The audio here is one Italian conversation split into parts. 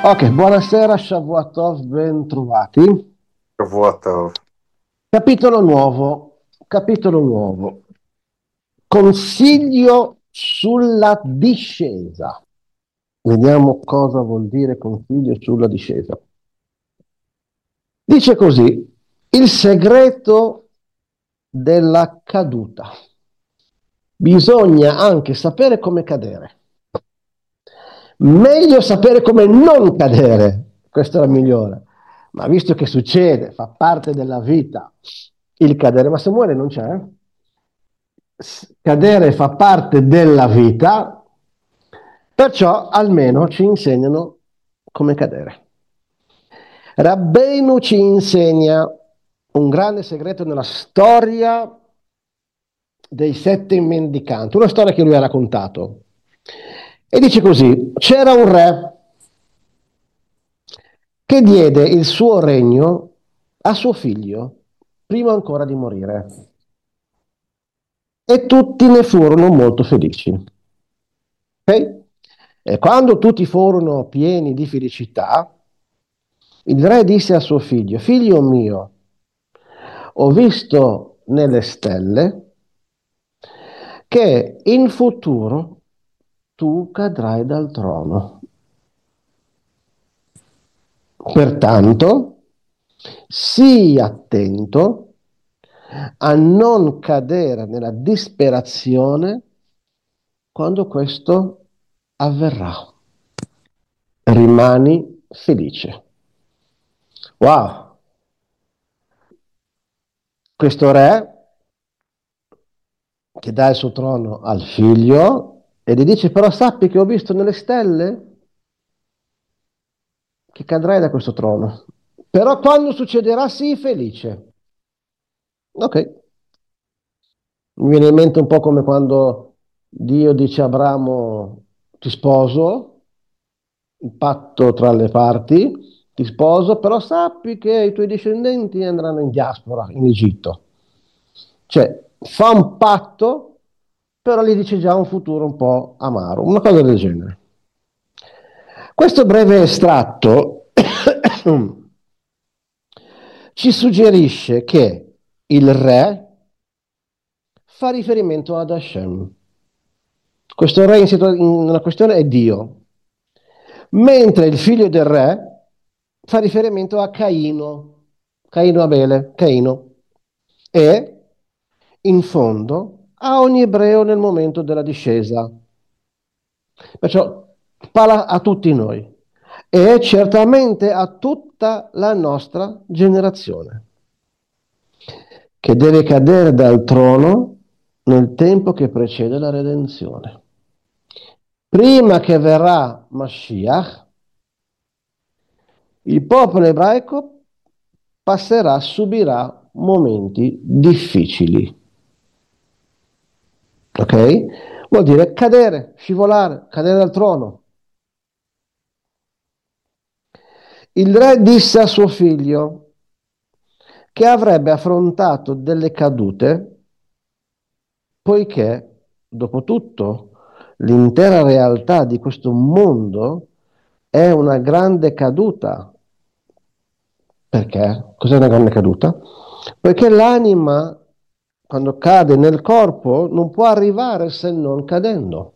Ok, buonasera, Shavuot ben trovati. Vuoto. Capitolo nuovo. Consiglio sulla discesa. Vediamo cosa vuol dire consiglio sulla discesa. Dice così, il segreto della caduta. Bisogna anche sapere come cadere. Meglio sapere come non cadere. Questa è la migliore. Ma visto che succede, fa parte della vita il cadere, ma se muore non c'è. Cadere fa parte della vita, perciò almeno ci insegnano come cadere. Rabbeinu ci insegna un grande segreto nella storia dei sette mendicanti, una storia che lui ha raccontato. E dice così, c'era un re che diede il suo regno a suo figlio prima ancora di morire e tutti ne furono molto felici. Ok? E quando tutti furono pieni di felicità, il re disse a suo figlio, figlio mio, ho visto nelle stelle che in futuro tu cadrai dal trono. Pertanto, sii attento a non cadere nella disperazione quando questo avverrà. Rimani felice. Wow, questo re che dà il suo trono al figlio e gli dice però sappi che ho visto nelle stelle che cadrai da questo trono. Però quando succederà sii felice. Ok, mi viene in mente un po' come quando Dio dice a Abramo ti sposo, il patto tra le parti, ti sposo, però sappi che i tuoi discendenti andranno in diaspora, in Egitto. Cioè, fa un patto, però gli dice già un futuro un po' amaro, una cosa del genere. Questo breve estratto ci suggerisce che il re fa riferimento ad Hashem. Questo re in una questione è Dio, mentre il figlio del re fa riferimento a Caino, Caino Abele, Caino, e in fondo a ogni ebreo nel momento della discesa. Perciò parla a tutti noi e certamente a tutta la nostra generazione, che deve cadere dal trono nel tempo che precede la redenzione. Prima che verrà Mashiach, il popolo ebraico subirà momenti difficili. Ok? Vuol dire cadere, scivolare, cadere dal trono. Il re disse a suo figlio che avrebbe affrontato delle cadute, poiché, dopo tutto, l'intera realtà di questo mondo è una grande caduta. Perché? Cos'è una grande caduta? Perché l'anima, quando cade nel corpo, non può arrivare se non cadendo.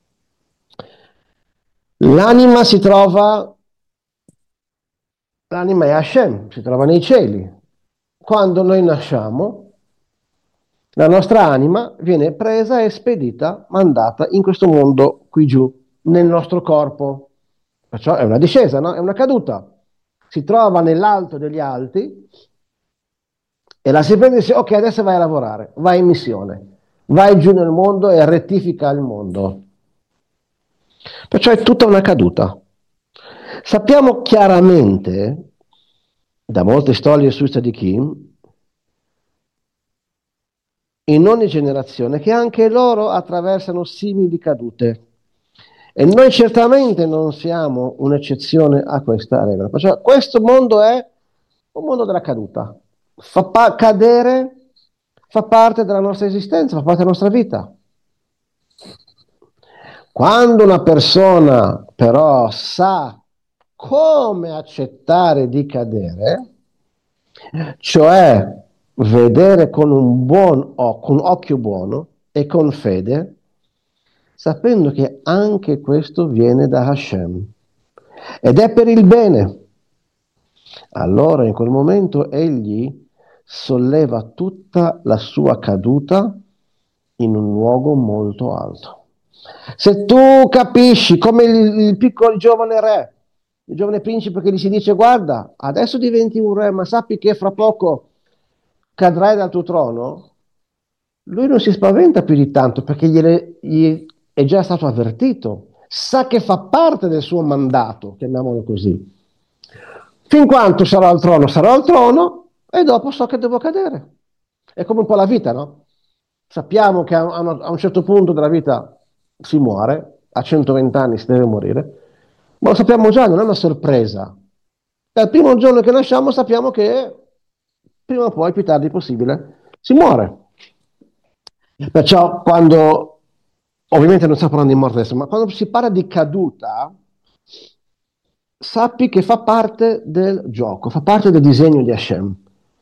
L'anima si trova, l'anima è Hashem, si trova nei cieli. Quando noi nasciamo, la nostra anima viene presa e spedita, mandata in questo mondo qui giù, nel nostro corpo. Perciò è una discesa, no? È una caduta. Si trova nell'alto degli alti e la si prende e dice, ok, adesso vai a lavorare, vai in missione, vai giù nel mondo e rettifica il mondo. Perciò è tutta una caduta. Sappiamo chiaramente, da molte storie su Tzadikim, in ogni generazione, che anche loro attraversano simili cadute. E noi certamente non siamo un'eccezione a questa regola. Perciò questo mondo è un mondo della caduta. Cadere fa parte della nostra esistenza, fa parte della nostra vita. Quando una persona però sa come accettare di cadere, cioè vedere con con un occhio buono e con fede, sapendo che anche questo viene da Hashem ed è per il bene. Allora in quel momento egli solleva tutta la sua caduta in un luogo molto alto. Se tu capisci come il piccolo giovane re, il giovane principe che gli si dice guarda, adesso diventi un re, ma sappi che fra poco cadrai dal tuo trono, lui non si spaventa più di tanto perché gli è già stato avvertito, sa che fa parte del suo mandato, chiamiamolo così. Fin quanto sarò al trono e dopo so che devo cadere. È come un po' la vita, no? Sappiamo che a un certo punto della vita si muore, a 120 anni si deve morire, ma lo sappiamo già, non è una sorpresa. Dal primo giorno che nasciamo sappiamo che prima o poi, più tardi possibile, si muore. Perciò quando, ovviamente non stiamo parlando di morte adesso, ma quando si parla di caduta, sappi che fa parte del gioco, fa parte del disegno di Hashem.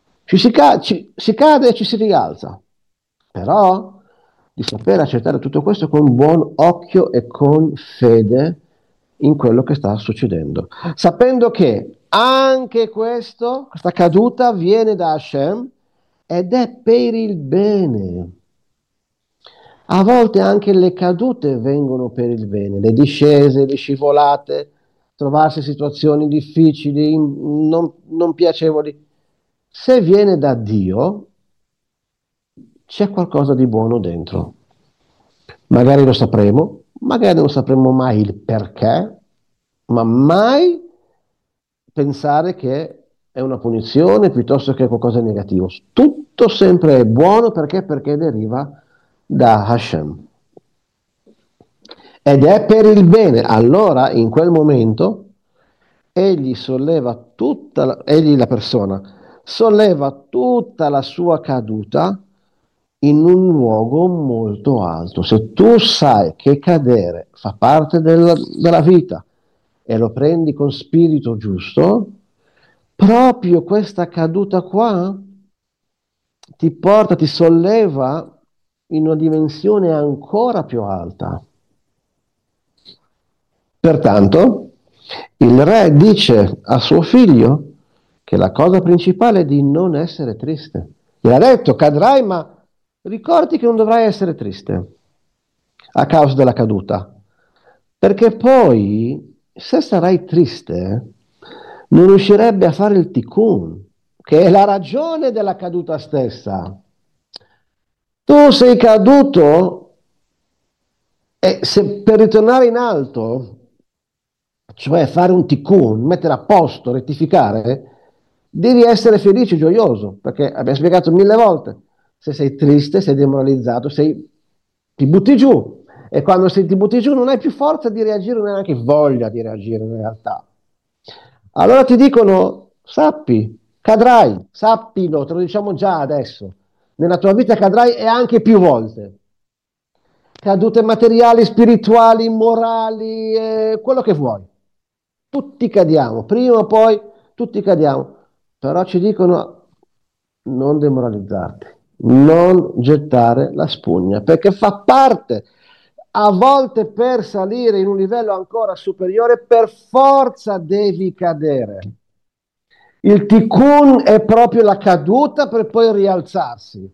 Si cade e ci si rialza, però di sapere accettare tutto questo con buon occhio e con fede in quello che sta succedendo, sapendo che anche questa caduta viene da Hashem ed è per il bene. A volte anche le cadute vengono per il bene, le discese, le scivolate, trovarsi in situazioni difficili, non piacevoli. Se viene da Dio, c'è qualcosa di buono dentro. Magari lo sapremo, magari non sapremo mai il perché, ma mai pensare che è una punizione piuttosto che qualcosa di negativo. Tutto sempre è buono perché deriva da Hashem. Ed è per il bene. Allora, in quel momento, egli la persona, solleva tutta la sua caduta in un luogo molto alto. Se tu sai che cadere fa parte della vita e lo prendi con spirito giusto, proprio questa caduta qua ti solleva in una dimensione ancora più alta. Pertanto, il re dice a suo figlio che la cosa principale è di non essere triste. Gli ha detto, cadrai, ma ricordi che non dovrai essere triste a causa della caduta, perché poi, se sarai triste, non riuscirebbe a fare il tikkun, che è la ragione della caduta stessa. Tu sei caduto e se per ritornare in alto, cioè fare un tikkun, mettere a posto, rettificare, devi essere felice e gioioso, perché abbiamo spiegato mille volte, se sei triste, sei demoralizzato, ti butti giù, e quando ti butti giù non hai più forza di reagire, non hai neanche voglia di reagire in realtà. Allora ti dicono, sappi, cadrai, sappilo, te lo diciamo già adesso, nella tua vita cadrai e anche più volte. Cadute materiali, spirituali, morali, quello che vuoi. Tutti cadiamo, prima o poi tutti cadiamo, però ci dicono non demoralizzarti, non gettare la spugna, perché fa parte, a volte per salire in un livello ancora superiore, per forza devi cadere. Il tikkun è proprio la caduta per poi rialzarsi.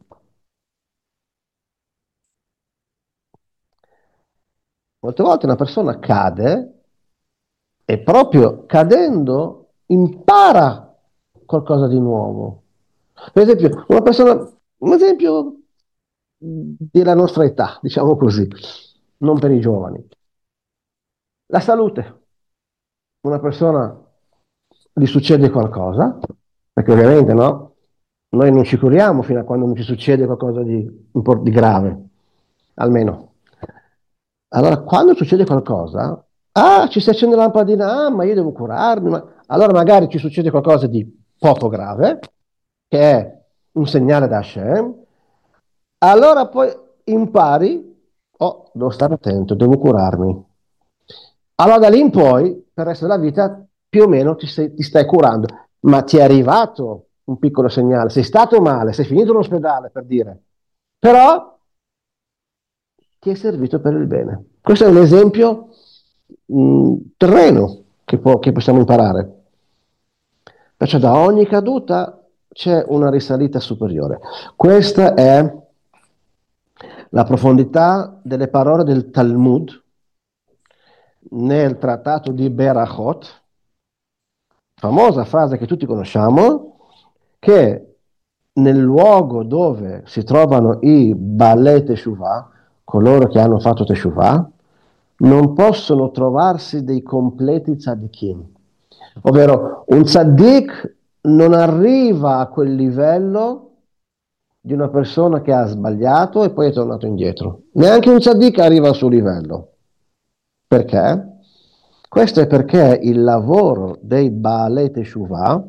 Molte volte una persona cade e proprio cadendo impara qualcosa di nuovo. Per esempio, un esempio della nostra età, diciamo così, non per i giovani. La salute. Una persona gli succede qualcosa, perché ovviamente no, noi non ci curiamo fino a quando non ci succede qualcosa di grave, almeno. Allora, quando succede qualcosa, ci si accende la lampadina, ma io devo curarmi. Allora magari ci succede qualcosa di poco grave, che è un segnale da Hashem. Allora poi impari, devo stare attento, devo curarmi. Allora da lì in poi, per il resto della vita, più o meno ti stai curando, ma ti è arrivato un piccolo segnale, sei stato male, sei finito in ospedale per dire, però ti è servito per il bene. Questo è un esempio terreno che possiamo imparare. Perciò da ogni caduta c'è una risalita superiore. Questa è la profondità delle parole del Talmud nel trattato di Berachot, famosa frase che tutti conosciamo, che nel luogo dove si trovano i Baalei Teshuvah, coloro che hanno fatto Teshuvah, non possono trovarsi dei completi tzaddikim. Ovvero, un tzaddik non arriva a quel livello di una persona che ha sbagliato e poi è tornato indietro. Neanche un tzaddik arriva al suo livello. Perché? Questo è perché il lavoro dei Baalei Teshuvah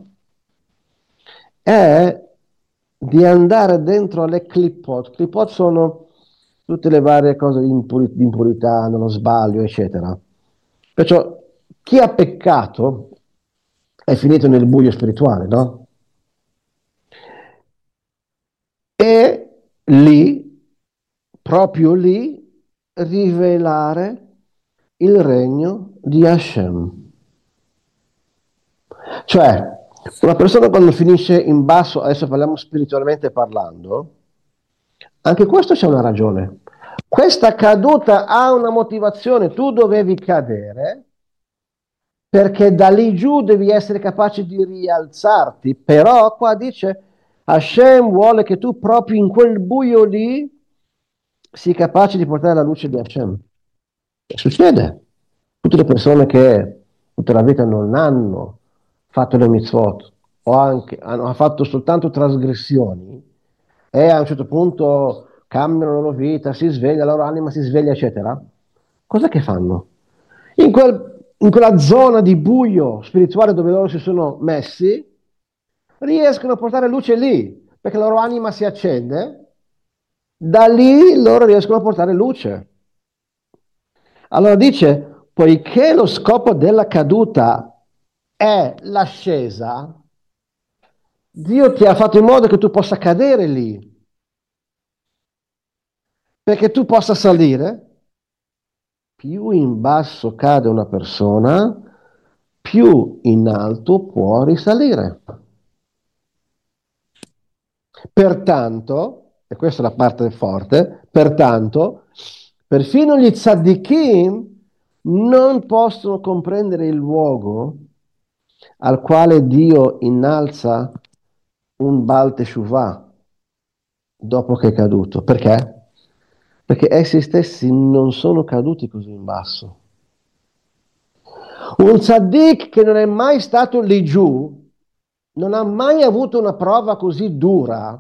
è di andare dentro le clipot. Clipot sono tutte le varie cose di impurità, nello sbaglio, eccetera. Perciò chi ha peccato è finito nel buio spirituale, no? E lì, proprio lì, rivelare il regno di Hashem. Cioè, una persona quando finisce in basso, adesso parliamo spiritualmente parlando, anche questo c'è una ragione. Questa caduta ha una motivazione, tu dovevi cadere perché da lì giù devi essere capace di rialzarti, però qua dice Hashem vuole che tu proprio in quel buio lì sii capace di portare la luce di Hashem. E succede. Tutte le persone che tutta la vita non hanno fatto le mitzvot o anche hanno fatto soltanto trasgressioni e a un certo punto cambiano la loro vita, si sveglia, la loro anima si sveglia, eccetera. Cosa che fanno? In quella zona di buio spirituale dove loro si sono messi, riescono a portare luce lì, perché la loro anima si accende, da lì loro riescono a portare luce. Allora dice, poiché lo scopo della caduta è l'ascesa, Dio ti ha fatto in modo che tu possa cadere lì, perché tu possa salire. Più in basso cade una persona, più in alto può risalire. Pertanto, e questa è la parte forte, pertanto, perfino gli tzaddikim non possono comprendere il luogo al quale Dio innalza un Baal Teshuvah dopo che è caduto. Perché? Perché essi stessi non sono caduti così in basso. Un tzaddik che non è mai stato lì giù, non ha mai avuto una prova così dura,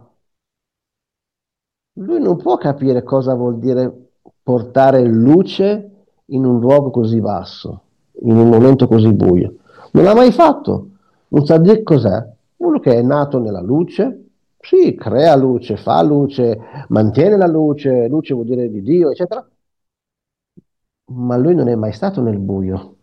lui non può capire cosa vuol dire portare luce in un luogo così basso, in un momento così buio. Non l'ha mai fatto. Un tzaddik cos'è? Uno che è nato nella luce, sì, crea luce, fa luce, mantiene la luce, luce vuol dire di Dio, eccetera, ma lui non è mai stato nel buio,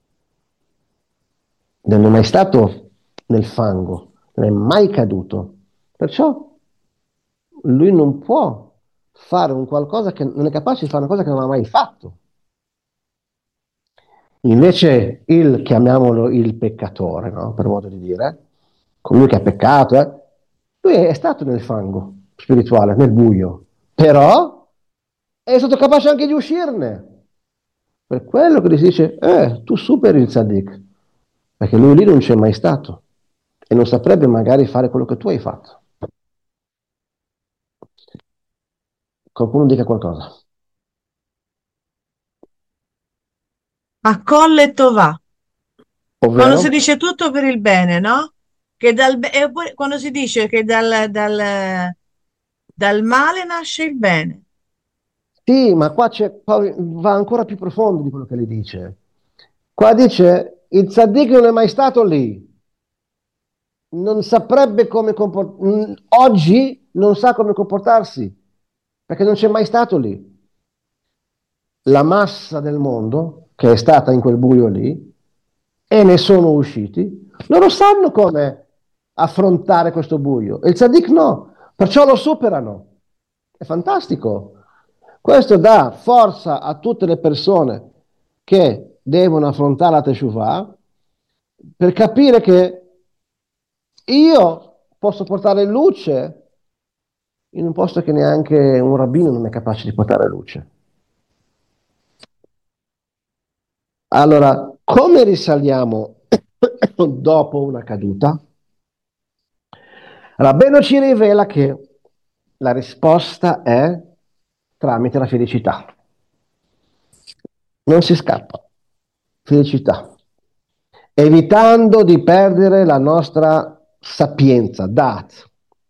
non è mai stato nel fango, non è mai caduto. Perciò lui non può fare un qualcosa che non è capace di fare una cosa che non ha mai fatto. Invece chiamiamolo il peccatore, no? Per modo di dire, colui che ha peccato, lui è stato nel fango spirituale, nel buio, però è stato capace anche di uscirne. Per quello che si dice, tu superi il tzaddik, perché lui lì non c'è mai stato e non saprebbe magari fare quello che tu hai fatto. Qualcuno dica qualcosa. A colle tovà. Quando si Ovvero? dice tutto per il bene, no? E poi quando si dice che dal male nasce il bene. Sì, ma qua va ancora più profondo di quello che le dice. Qua dice, il tzaddik non è mai stato lì, non saprebbe come comportarsi, oggi non sa come comportarsi, perché non c'è mai stato lì. La massa del mondo, che è stata in quel buio lì, e ne sono usciti, loro sanno come affrontare questo buio. E il tzaddik no, perciò lo superano. È fantastico. Questo dà forza a tutte le persone che devono affrontare la Teshuvah per capire che io posso portare luce in un posto che neanche un rabbino non è capace di portare luce. Allora, come risaliamo dopo una caduta? Rabbeno ci rivela che la risposta è tramite la felicità. Non si scappa. Felicità. Evitando di perdere la nostra sapienza, dat,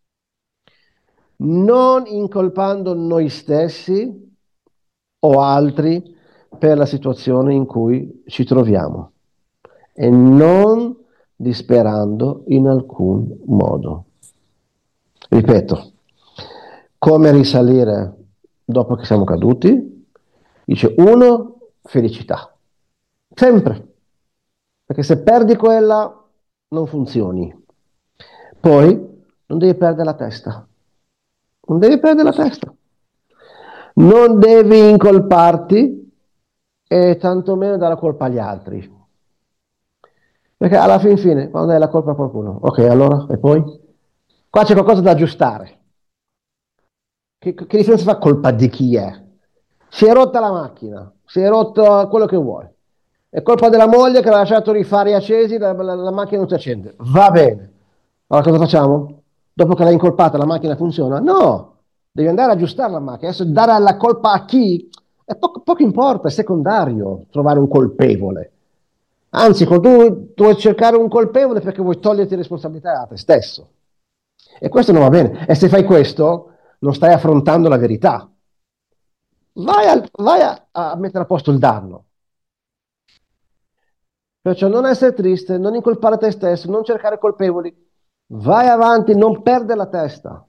non incolpando noi stessi o altri per la situazione in cui ci troviamo e non disperando in alcun modo. Ripeto, come risalire dopo che siamo caduti? Dice uno, felicità, sempre, perché se perdi quella non funzioni. Poi non devi perdere la testa, non devi perdere la testa, non devi incolparti e tantomeno dare la colpa agli altri. Perché alla fine, quando dai la colpa a qualcuno, ok, allora, e poi? Qua c'è qualcosa da aggiustare. Che differenza fa colpa di chi è? Si è rotta la macchina, si è rotto quello che vuoi. È colpa della moglie che l'ha lasciato rifare accesi, la macchina non si accende. Va bene. Allora cosa facciamo? Dopo che l'hai incolpata, la macchina funziona? No, devi andare a aggiustare la macchina. Adesso dare la colpa a chi? È poco importa, è secondario trovare un colpevole. Anzi, quando tu vuoi cercare un colpevole perché vuoi toglierti responsabilità a te stesso. E questo non va bene. E se fai questo, non stai affrontando la verità. Vai a mettere a posto il danno. Perciò non essere triste, non incolpare te stesso, non cercare colpevoli. Vai avanti, non perdere la testa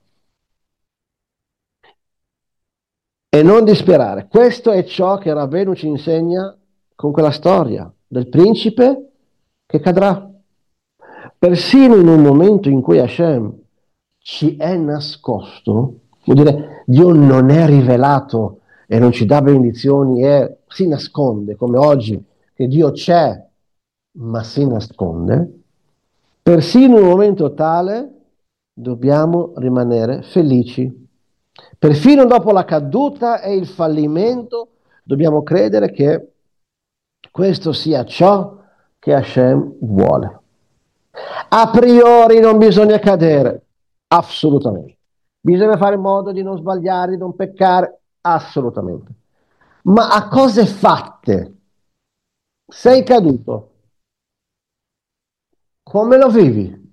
e non disperare. Questo è ciò che Rabbeinu ci insegna con quella storia del principe che cadrà. Persino in un momento in cui Hashem ci è nascosto, vuol dire Dio non è rivelato e non ci dà benedizioni e si nasconde, come oggi, che Dio c'è, ma si nasconde, persino in un momento tale dobbiamo rimanere felici. Perfino dopo la caduta e il fallimento dobbiamo credere che questo sia ciò che Hashem vuole. A priori non bisogna cadere, assolutamente. Bisogna fare in modo di non sbagliare, di non peccare, assolutamente. Ma a cose fatte, sei caduto, come lo vivi?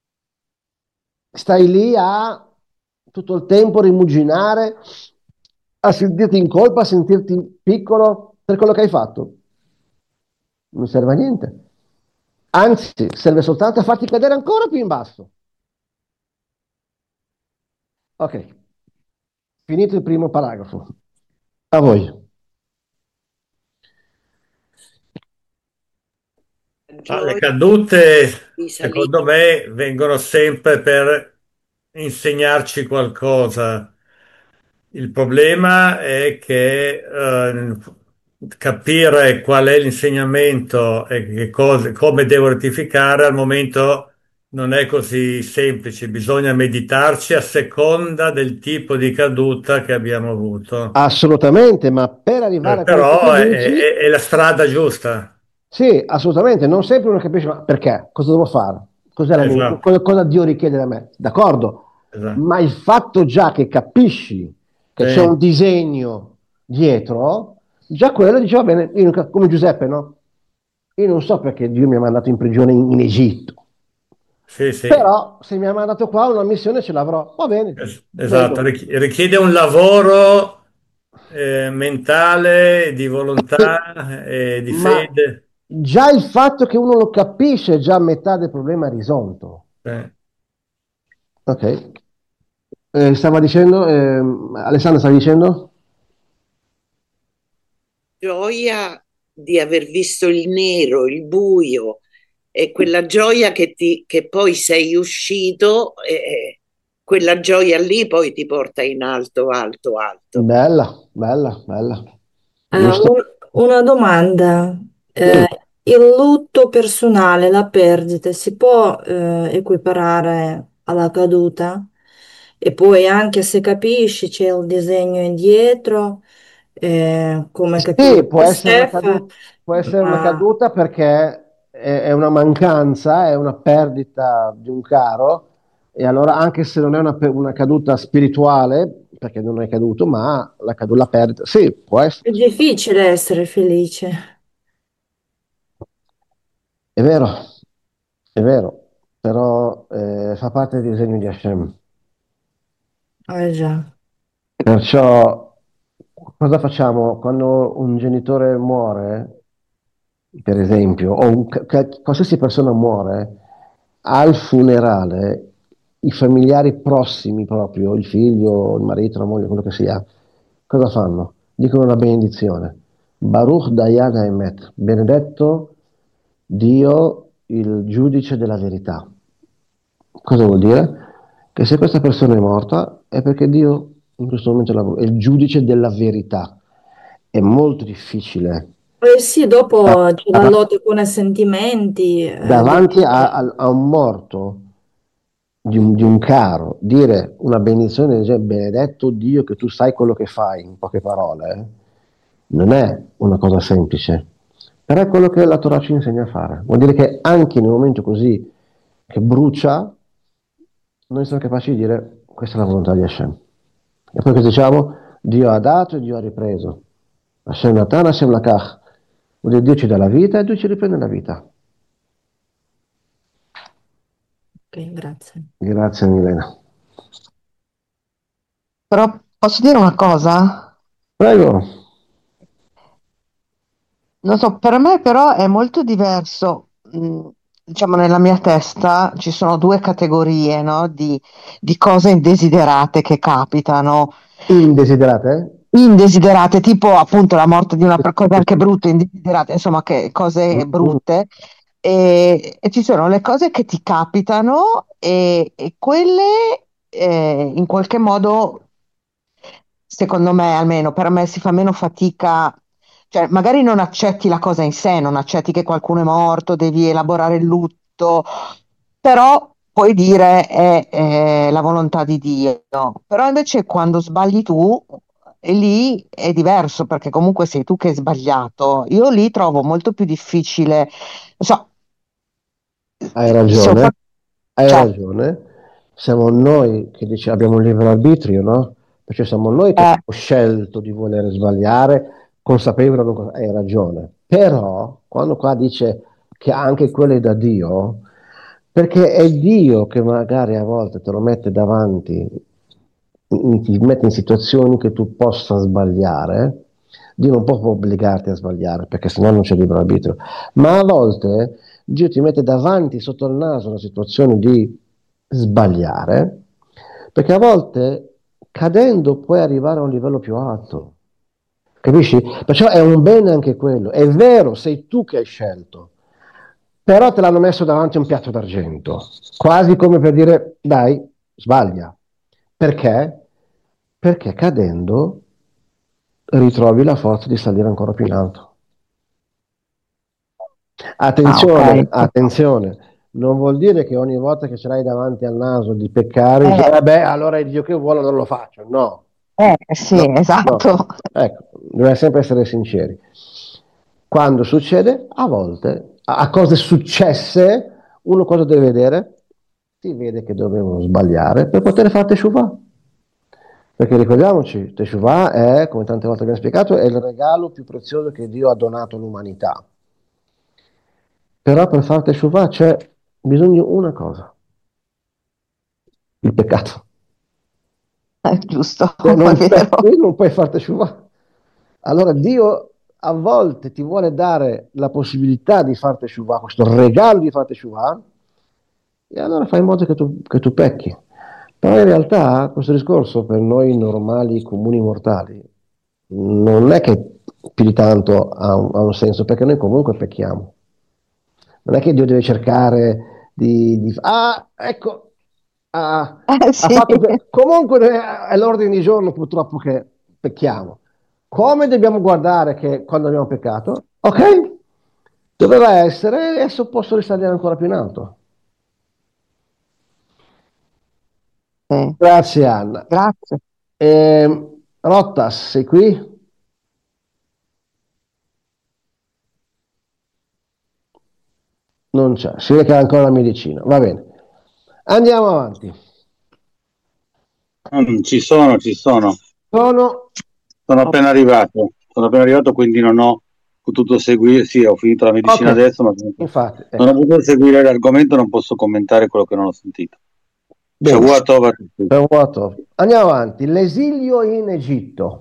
Stai lì a tutto il tempo rimuginare, a sentirti in colpa, a sentirti piccolo per quello che hai fatto? Non serve a niente. Anzi, serve soltanto a farti cadere ancora più in basso. Ok, finito il primo paragrafo. A voi. Le Gioia cadute, di salire. secondo me, vengono sempre per insegnarci qualcosa. Il problema è che capire qual è l'insegnamento e che cose, come devo rettificare al momento non è così semplice. Bisogna meditarci a seconda del tipo di caduta che abbiamo avuto. Assolutamente, ma per arrivare a quello che tu Però dici, è la strada giusta. sì, assolutamente, non sempre uno capisce ma perché, cosa devo fare, Esatto, cosa Dio richiede da me, d'accordo, esatto. ma il fatto già che capisci che c'è un Sì, disegno dietro, già quello dice va bene, come Giuseppe, no? Io non so perché Dio mi ha mandato in prigione in Egitto, sì, sì. però se mi ha mandato qua una missione ce l'avrò, va bene, Esatto, vedo. richiede un lavoro mentale, di volontà e di Ma fede. già il fatto che uno lo capisce è già metà del problema risolto. Ok. Stava dicendo, Alessandro stavi dicendo? Gioia di aver visto il nero, il buio, e quella gioia che poi sei uscito, quella gioia lì poi ti porta in alto, alto, alto. Bella, bella, bella. Eh, Giusto? un- una domanda. Mm. Il lutto personale, la perdita, si può equiparare alla caduta? E poi anche se capisci, c'è il disegno indietro, come Sì, capivo per Steph, può essere una ma caduta perché è una mancanza, è una perdita di un caro, e allora anche se non è una caduta spirituale, perché non è caduto, ma la perdita, sì, può è essere, difficile essere felice. è vero, però fa parte del disegno di Hashem. Già. Perciò cosa facciamo quando un genitore muore, per esempio, o qualsiasi persona muore, al funerale, i familiari prossimi proprio, il figlio, il marito, la moglie, quello che sia, cosa fanno? Dicono la benedizione. Baruch Dayan Haemet, benedetto Dio, il giudice della verità. Cosa vuol dire? Che se questa persona è morta è perché Dio in questo momento è il giudice della verità. È molto difficile Eh sì, dopo c'è la dav- lotta con i sentimenti, davanti a un morto di un caro dire una benedizione del genere, benedetto Dio che tu sai quello che fai, in poche parole, non è una cosa semplice. Però è quello che la Torah ci insegna a fare. Vuol dire che anche in un momento così che brucia, noi siamo capaci di dire questa è la volontà di Hashem. E poi cosa diciamo? Dio ha dato e Dio ha ripreso. Hashem Natan, Hashem Lakach. Vuol dire Dio ci dà la vita e Dio ci riprende la vita. ok, grazie. Grazie Milena. Però posso dire una cosa? Prego. Non so, per me però è molto diverso. Diciamo, nella mia testa ci sono due categorie, no, di cose indesiderate che capitano. Indesiderate? Indesiderate, tipo appunto la morte di una cose anche brutte, indesiderate, insomma, che cose Mm. brutte. E ci sono le cose che ti capitano e quelle in qualche modo, secondo me, almeno per me, si fa meno fatica. Cioè, magari non accetti la cosa in sé, non accetti che qualcuno è morto, devi elaborare il lutto, però puoi dire è la volontà di Dio. Però invece quando sbagli tu, e lì è diverso, perché comunque sei tu che hai sbagliato. Io lì trovo molto più difficile, non so, Hai se ho ragione, fatto, hai cioè, ragione. Siamo noi che abbiamo un libero arbitrio, no? Perché siamo noi che eh, abbiamo scelto di voler sbagliare, consapevole o non hai ragione. Però, quando qua dice che anche quello è da Dio, perché è Dio che magari a volte te lo mette davanti, ti mette in situazioni che tu possa sbagliare. Dio non può obbligarti a sbagliare, perché sennò non c'è libero arbitrio. Ma a volte Dio ti mette davanti, sotto il naso, una situazione di sbagliare, perché a volte cadendo puoi arrivare a un livello più alto. Capisci? Perciò è un bene anche quello. È vero, sei tu che hai scelto, però te l'hanno messo davanti a un piatto d'argento, quasi come per dire, dai, sbaglia. Perché? Perché cadendo ritrovi la forza di salire ancora più in alto. ah, ok. Attenzione, attenzione, non vuol dire che ogni volta che ce l'hai davanti al naso di peccare, dici, Eh, beh, allora è Dio che vuole, non lo faccio. No, sì, no, no. esatto. Ecco, bisogna sempre essere sinceri. Quando succede, a volte, a cose successe, uno cosa deve vedere? Si vede che dovevo sbagliare per poter fare teshuvah. Perché ricordiamoci, teshuvah è, come tante volte abbiamo spiegato, è il regalo più prezioso che Dio ha donato all'umanità. Però per fare teshuvah c'è bisogno di una cosa, il peccato. È giusto, Se è non vero. pecchi, non puoi fare teshuvah. Allora Dio a volte ti vuole dare la possibilità di fare teshuvah, questo regalo di fare teshuvah, e allora fai in modo che tu pecchi. Però in realtà questo discorso per noi normali, comuni mortali, non è che più di tanto ha un senso, perché noi comunque pecchiamo. Non è che Dio deve cercare ecco, ha Sì, fatto comunque è l'ordine di giorno purtroppo che pecchiamo. Come dobbiamo guardare che quando abbiamo peccato? Ok, doveva essere, adesso posso risalire ancora più in alto. sì. Grazie Anna. Grazie. Rottas, sei qui? Non c'è, si vede che ha ancora la medicina. Va bene, andiamo avanti. Ci sono, ci sono. Sono Sono appena arrivato. Sono appena arrivato, quindi non ho potuto seguire. Sì, ho finito la medicina ok, adesso, ma infatti, non ho potuto seguire l'argomento, non posso commentare quello che non ho sentito. bene. Shavua Tov a tutti. Andiamo avanti. L'esilio in Egitto.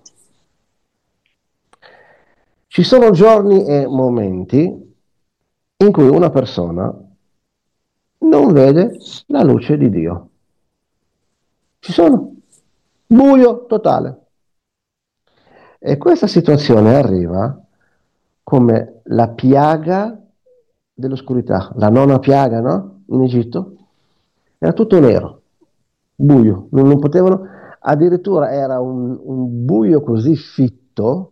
Ci sono giorni e momenti in cui una persona non vede la luce di Dio. Ci sono. Buio totale. E questa situazione arriva come la piaga dell'oscurità, la nona piaga, no? In Egitto. Era tutto nero, buio, non potevano, addirittura era un buio così fitto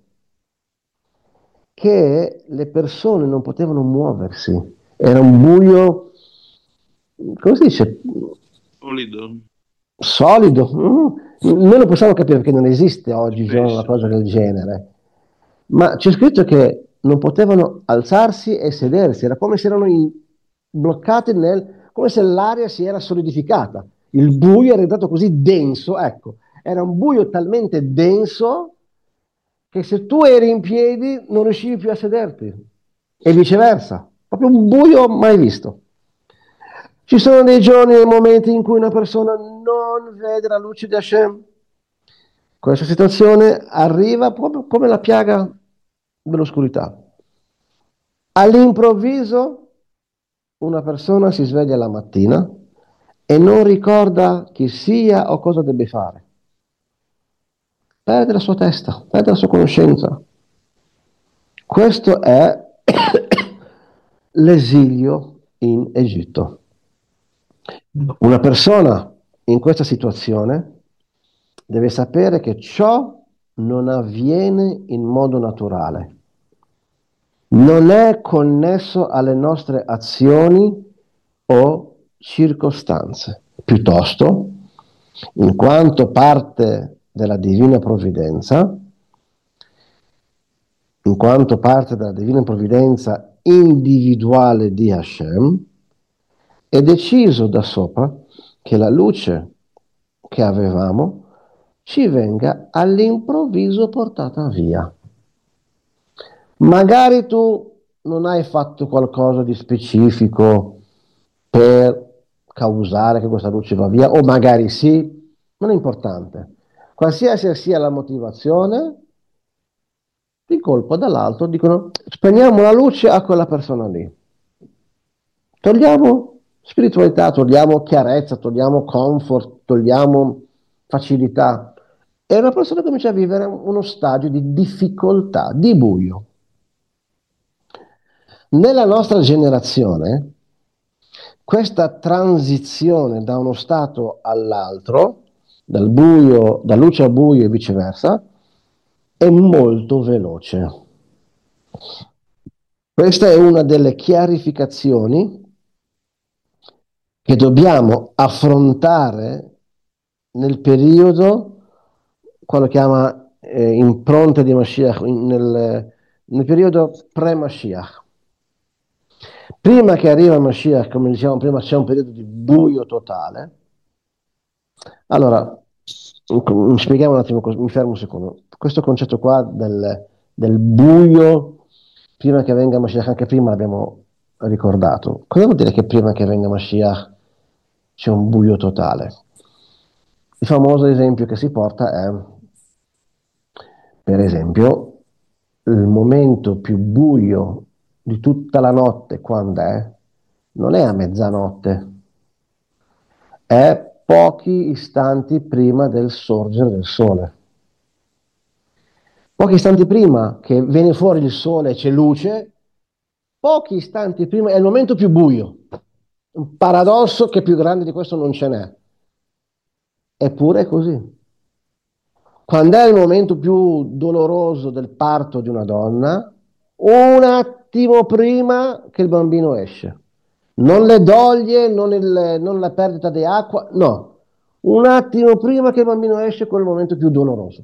che le persone non potevano muoversi. Era un buio, come si dice? Solido. Solido. Noi non possiamo capire perché non esiste oggigiorno una Spesso. cosa del genere. Ma c'è scritto che non potevano alzarsi e sedersi, era come se erano bloccati come se l'aria si era solidificata. Il buio era diventato così denso, ecco, era un buio talmente denso che se tu eri in piedi non riuscivi più a sederti e viceversa, proprio un buio mai visto. Ci sono dei giorni e momenti in cui una persona non vede la luce di Hashem. Questa situazione arriva proprio come la piaga dell'oscurità. All'improvviso una persona si sveglia la mattina e non ricorda chi sia o cosa debba fare. Perde la sua testa, perde la sua conoscenza. Questo è l'esilio in Egitto. Una persona in questa situazione deve sapere che ciò non avviene in modo naturale, non è connesso alle nostre azioni o circostanze, piuttosto, in quanto parte della divina provvidenza, in quanto parte della divina provvidenza individuale di Hashem, è deciso da sopra che la luce che avevamo ci venga all'improvviso portata via. Magari tu non hai fatto qualcosa di specifico per causare che questa luce va via, o magari sì, non è importante. Qualsiasi sia la motivazione, di colpo dall'alto dicono spegniamo la luce a quella persona lì. Togliamo spiritualità, togliamo chiarezza, togliamo comfort, togliamo facilità. E una persona comincia a vivere uno stadio di difficoltà, di buio. Nella nostra generazione, questa transizione da uno stato all'altro, dal buio, da luce a buio e viceversa, è molto veloce. Questa è una delle chiarificazioni che dobbiamo affrontare nel periodo, quello chiama impronte di Mashiach, nel periodo pre-Mashiach. Prima che arriva Mashiach, come dicevamo prima, c'è un periodo di buio totale. Allora, spieghiamo un attimo, mi fermo un secondo. Questo concetto qua del buio, prima che venga Mashiach, anche prima l'abbiamo ricordato. Cosa vuol dire che prima che venga Mashiach c'è un buio totale? Il famoso esempio che si porta è, per esempio, il momento più buio di tutta la notte, quando è? Non è a mezzanotte, è pochi istanti prima del sorgere del sole. Pochi istanti prima che viene fuori il sole e c'è luce, pochi istanti prima è il momento più buio. Un paradosso che più grande di questo non ce n'è. Eppure è così. Quando è il momento più doloroso del parto di una donna, un attimo prima che il bambino esce. Non le doglie, non la perdita di acqua, no. Un attimo prima che il bambino esce, quel è il momento più doloroso.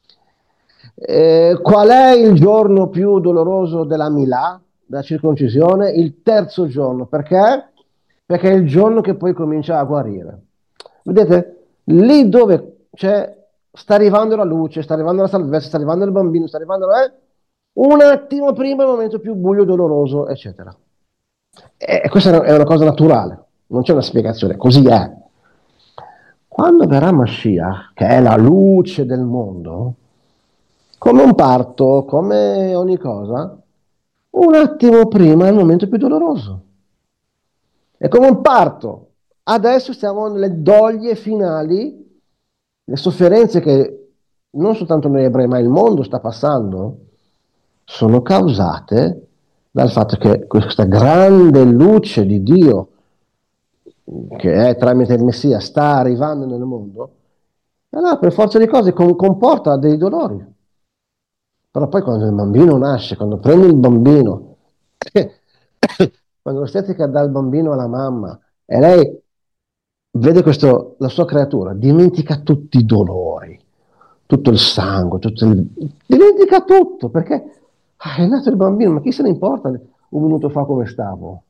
Qual è il giorno più doloroso della Milà, della circoncisione? Il terzo giorno. Perché? Perché è il giorno che poi comincia a guarire. Vedete? Lì dove sta arrivando la luce, sta arrivando la salvezza, sta arrivando il bambino, sta arrivando un attimo prima il momento più buio, doloroso, eccetera. E questa è una cosa naturale, non c'è una spiegazione, così è. Quando verrà Mashiach, che è la luce del mondo, come un parto, come ogni cosa, un attimo prima è il momento più doloroso. È come un parto. Adesso siamo nelle doglie finali, le sofferenze che non soltanto noi ebrei, ma il mondo sta passando, sono causate dal fatto che questa grande luce di Dio, che è tramite il Messia, sta arrivando nel mondo, e allora per forza di cose comporta dei dolori. Però poi quando il bambino nasce, quando prendi il bambino, quando l'ostetrica dà il bambino alla mamma e lei vede la sua creatura, dimentica tutti i dolori, tutto il sangue, dimentica tutto, perché è nato il bambino, ma chi se ne importa un minuto fa come stavo?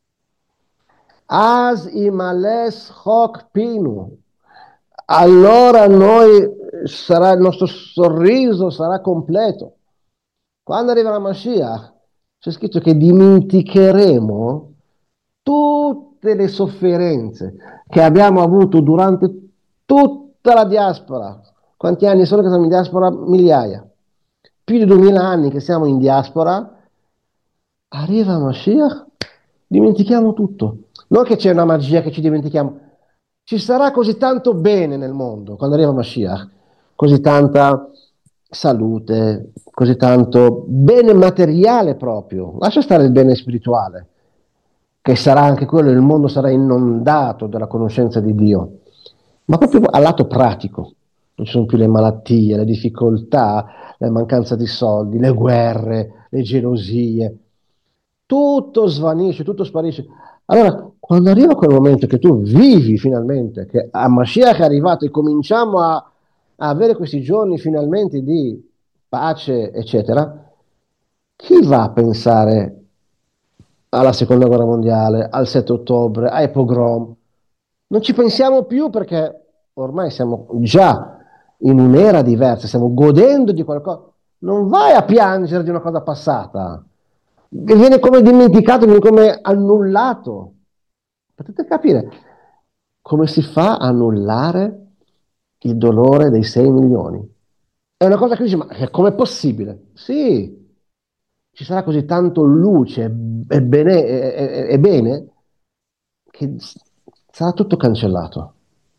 As imales chok pinu. Allora il nostro sorriso sarà completo. Quando arriva la Mashiach, c'è scritto che dimenticheremo tutte le sofferenze che abbiamo avuto durante tutta la diaspora. Quanti anni sono che siamo in diaspora? Migliaia. Più di 2000 anni che siamo in diaspora. Arriva Mashiach, dimentichiamo tutto. Non che c'è una magia che ci dimentichiamo. Ci sarà così tanto bene nel mondo quando arriva Mashiach, così tanta salute, così tanto bene materiale proprio. Lascia stare il bene spirituale, che sarà anche quello, il mondo sarà inondato dalla conoscenza di Dio, ma proprio al lato pratico. Non ci sono più le malattie, le difficoltà, la mancanza di soldi, le guerre, le gelosie. Tutto svanisce, tutto sparisce. Allora, quando arriva quel momento che tu vivi finalmente, che a Mashiach è arrivato e cominciamo a avere questi giorni finalmente di pace, eccetera, chi va a pensare alla seconda guerra mondiale, al 7 ottobre, ai pogrom? Non ci pensiamo più perché ormai siamo già in un'era diversa, stiamo godendo di qualcosa. Non vai a piangere di una cosa passata, viene come dimenticato, viene come annullato. Potete capire come si fa a annullare il dolore dei 6 milioni? È una cosa che dice, ma com'è possibile? Sì, ci sarà così tanto luce e bene che sarà tutto cancellato.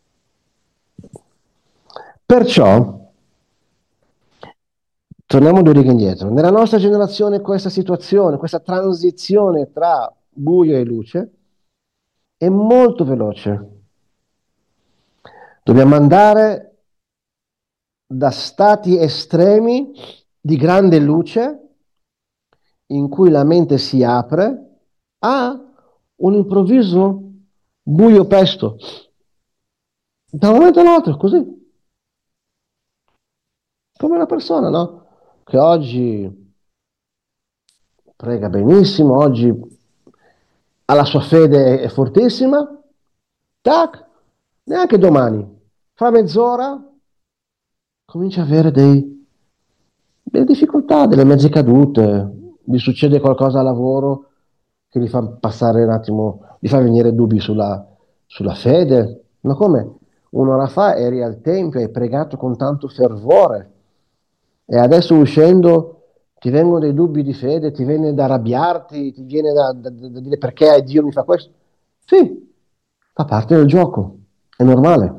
Perciò, torniamo 2 righe indietro. Nella nostra generazione questa situazione, questa transizione tra buio e luce è molto veloce. Dobbiamo andare da stati estremi di grande luce, in cui la mente si apre, a un improvviso buio pesto. Da un momento all'altro, così. Come una persona, no? Che oggi prega benissimo, oggi ha la sua fede è fortissima, tac, neanche domani, fra mezz'ora comincia a avere delle difficoltà, delle mezze cadute, gli succede qualcosa al lavoro che gli fa passare un attimo, gli fa venire dubbi sulla fede. Ma come? Un'ora fa eri al tempio, hai pregato con tanto fervore e adesso uscendo ti vengono dei dubbi di fede, ti viene da arrabbiarti, ti viene da dire perché Dio mi fa questo. Sì, fa parte del gioco, è normale.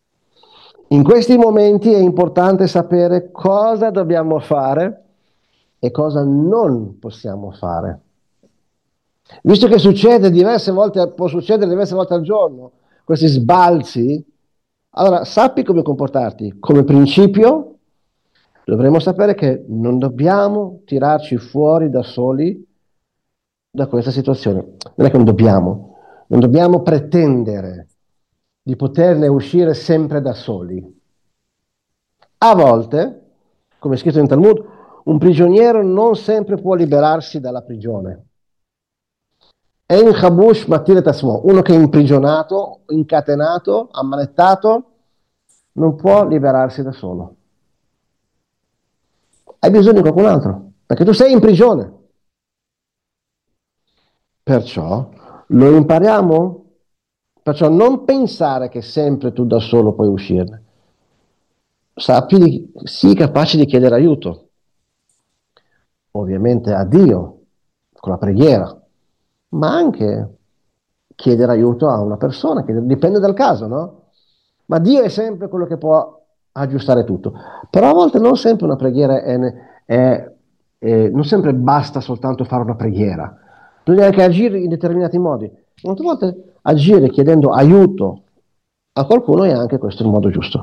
In questi momenti è importante sapere cosa dobbiamo fare e cosa non possiamo fare. Visto che succede diverse volte, può succedere diverse volte al giorno, questi sbalzi, allora sappi come comportarti. Come principio, dovremmo sapere che non dobbiamo tirarci fuori da soli da questa situazione. Non è che non dobbiamo pretendere di poterne uscire sempre da soli. A volte, come è scritto in Talmud, un prigioniero non sempre può liberarsi dalla prigione. Ein Chabush Matir Tasmo, uno che è imprigionato, incatenato, ammanettato, non può liberarsi da solo. Hai bisogno di qualcun altro, perché tu sei in prigione. Perciò lo impariamo, perciò non pensare che sempre tu da solo puoi uscirne. Sii capace di chiedere aiuto, ovviamente a Dio, con la preghiera, ma anche chiedere aiuto a una persona, che dipende dal caso, no? Ma Dio è sempre quello che può aggiustare tutto. Però a volte non sempre una preghiera non sempre basta soltanto fare una preghiera. Bisogna anche agire in determinati modi. Molte volte agire chiedendo aiuto a qualcuno è anche questo il modo giusto.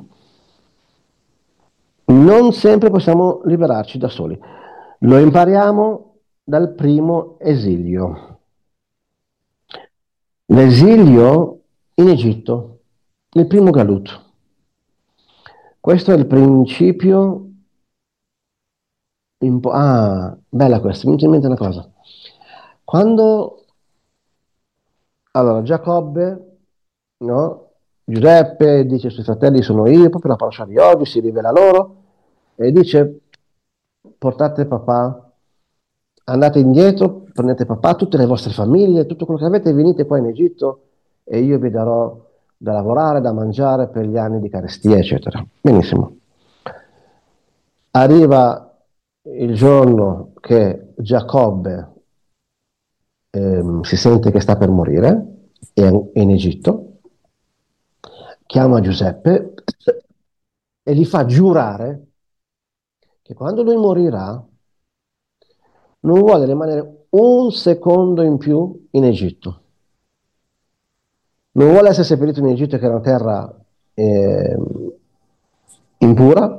Non sempre possiamo liberarci da soli. Lo impariamo dal primo esilio. L'esilio in Egitto, il primo Galut. Questo è il principio. Bella questa, mi viene in mente una cosa. Allora, Giacobbe, no? Giuseppe dice ai suoi fratelli sono io, proprio la parasha di oggi, si rivela loro, e dice portate papà, andate indietro, prendete papà, tutte le vostre famiglie, tutto quello che avete, venite qua in Egitto e io vi darò da lavorare, da mangiare per gli anni di carestia, eccetera. Benissimo. Arriva il giorno che Giacobbe si sente che sta per morire, è in Egitto, chiama Giuseppe e gli fa giurare che quando lui morirà non vuole rimanere un secondo in più in Egitto. Non vuole essere seppellito in Egitto, che era una terra impura,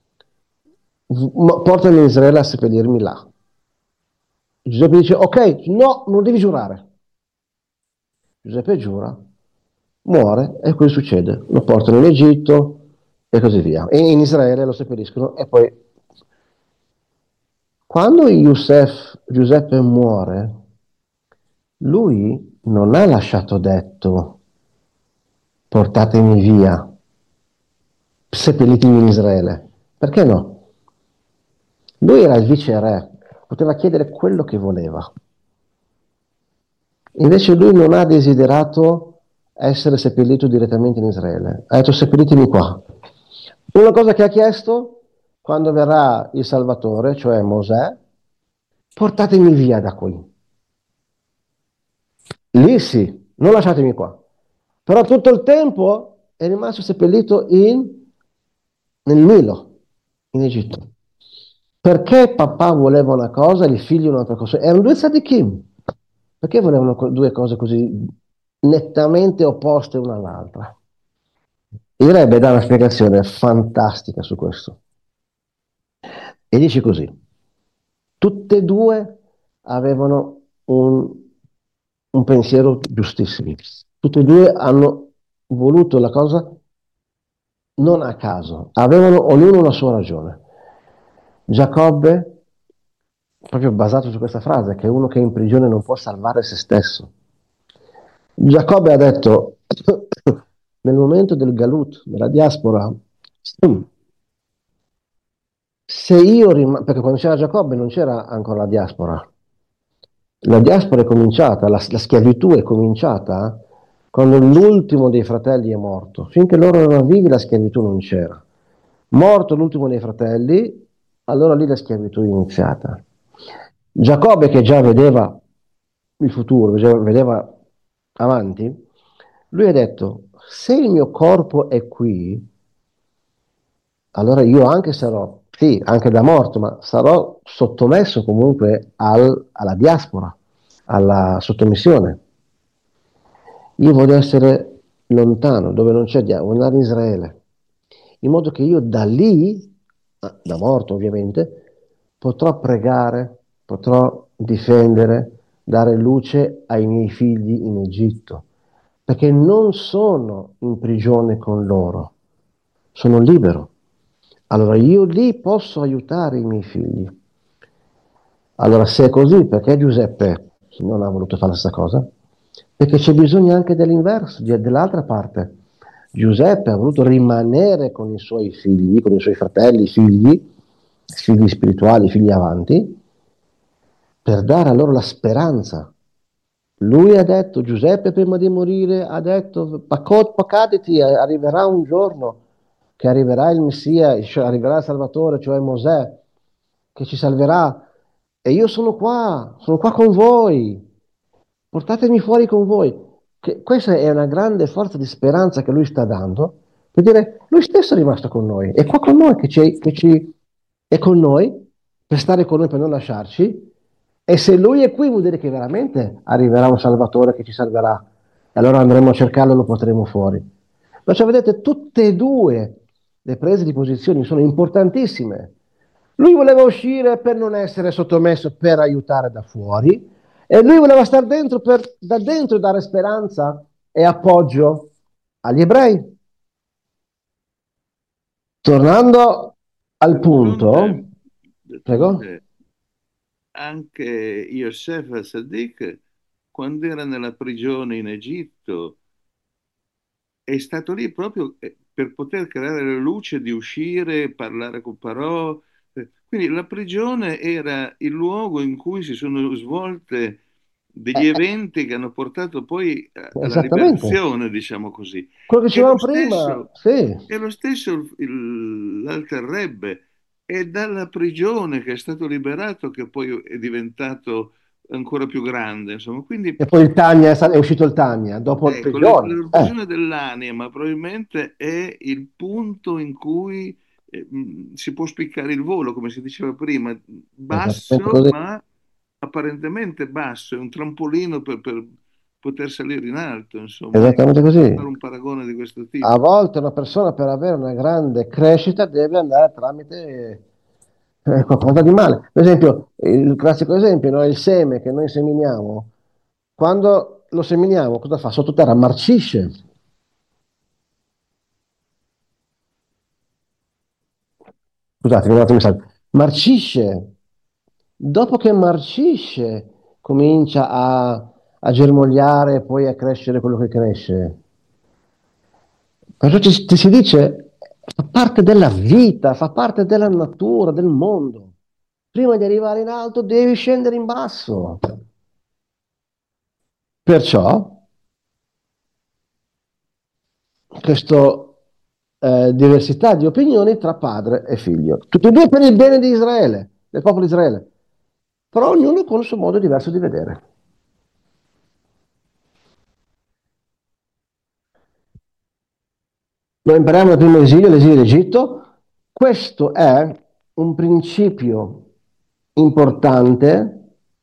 portami in Israele a seppellirmi là. Giuseppe dice, ok, no, non devi giurare. Giuseppe giura, muore e quello succede. Lo portano in Egitto e così via. E in Israele lo seppelliscono e poi... Quando Giuseppe muore, lui non ha lasciato detto portatemi via, seppellitemi in Israele. Perché no? Lui era il viceré, poteva chiedere quello che voleva. Invece lui non ha desiderato essere seppellito direttamente in Israele. Ha detto seppellitemi qua. Una cosa che ha chiesto, quando verrà il Salvatore, cioè Mosè, portatemi via da qui. Lì sì, non lasciatemi qua. Però tutto il tempo è rimasto seppellito nel Nilo, in Egitto. Perché papà voleva una cosa e il figlio un'altra cosa? Erano due tzadikim. Perché volevano due cose così nettamente opposte una all'altra? Il Rebbe dà una spiegazione fantastica su questo. E dice così: tutte e due avevano un pensiero giustissimo. Tutte e due hanno voluto la cosa non a caso, avevano ognuno una sua ragione. Giacobbe, proprio basato su questa frase, che uno che è in prigione non può salvare se stesso. Giacobbe ha detto, nel momento del Galut, della diaspora, se io perché quando c'era Giacobbe non c'era ancora la diaspora è cominciata, la schiavitù è cominciata quando l'ultimo dei fratelli è morto. Finché loro erano vivi la schiavitù non c'era. Morto l'ultimo dei fratelli, allora lì la schiavitù è iniziata. Giacobbe, che già vedeva il futuro, vedeva avanti, lui ha detto, se il mio corpo è qui, allora io anche sarò sì, anche da morto, ma sarò sottomesso comunque alla diaspora, alla sottomissione. Io voglio essere lontano, dove non c'è diavolo, voglio andare in Israele, in modo che io da lì, da morto ovviamente, potrò pregare, potrò difendere, dare luce ai miei figli in Egitto, perché non sono in prigione con loro, sono libero. Allora io lì posso aiutare i miei figli. Allora, se è così, perché Giuseppe non ha voluto fare la stessa cosa? Perché c'è bisogno anche dell'inverso, dell'altra parte. Giuseppe ha voluto rimanere con i suoi figli, con i suoi fratelli, figli spirituali, figli avanti, per dare a loro la speranza. Lui ha detto, Giuseppe prima di morire ha detto, Pakot Pakaditi, arriverà un giorno che arriverà il Messia, cioè arriverà il Salvatore, cioè Mosè, che ci salverà. E io sono qua con voi, portatemi fuori con voi. Questa è una grande forza di speranza che lui sta dando, per dire, lui stesso è rimasto con noi, è qua con noi, è con noi, per stare con noi, per non lasciarci, e se lui è qui vuol dire che veramente arriverà un Salvatore che ci salverà, e allora andremo a cercarlo e lo porteremo fuori. Perciò vedete, tutte e due le prese di posizione sono importantissime. Lui voleva uscire per non essere sottomesso, per aiutare da fuori, e lui voleva stare dentro per da dentro dare speranza e appoggio agli ebrei. Tornando al punto, prego. D'altronde anche Yosef Sadiq, quando era nella prigione in Egitto, è stato lì proprio per poter creare la luce di uscire, parlare con Parò. Quindi la prigione era il luogo in cui si sono svolte degli Eh, eventi che hanno portato poi alla Esattamente. liberazione, diciamo così. Quello che E lo dicevamo prima, stesso, sì, e lo stesso l'Alter Rebbe è dalla prigione che è stato liberato che poi è diventato ancora più grande, insomma. Quindi e poi il Tania, è uscito il Tania, dopo il ecco, prigione. l'erosione dell'anima probabilmente è il punto in cui si può spiccare il volo, come si diceva prima, Esattamente basso, così. ma apparentemente basso, è un trampolino per poter salire in alto, insomma, ecco, Esattamente fare così. un paragone di questo A tipo. volte una persona per avere una grande crescita deve andare tramite qualcosa di male. Per esempio, il classico esempio, no? Il seme che noi seminiamo, quando lo seminiamo, cosa fa? Sottoterra marcisce. Scusate, mi è arrivato un messaggio. Marcisce. Dopo che marcisce, comincia a germogliare e poi a crescere quello che cresce. Perciò ci si dice, fa parte della vita, fa parte della natura, del mondo. Prima di arrivare in alto devi scendere in basso. Perciò questa diversità di opinioni tra padre e figlio. Tutti e due per il bene di Israele, del popolo di Israele, però ognuno con il suo modo diverso di vedere. Noi impariamo il primo esilio, l'esilio d'Egitto. Questo è un principio importante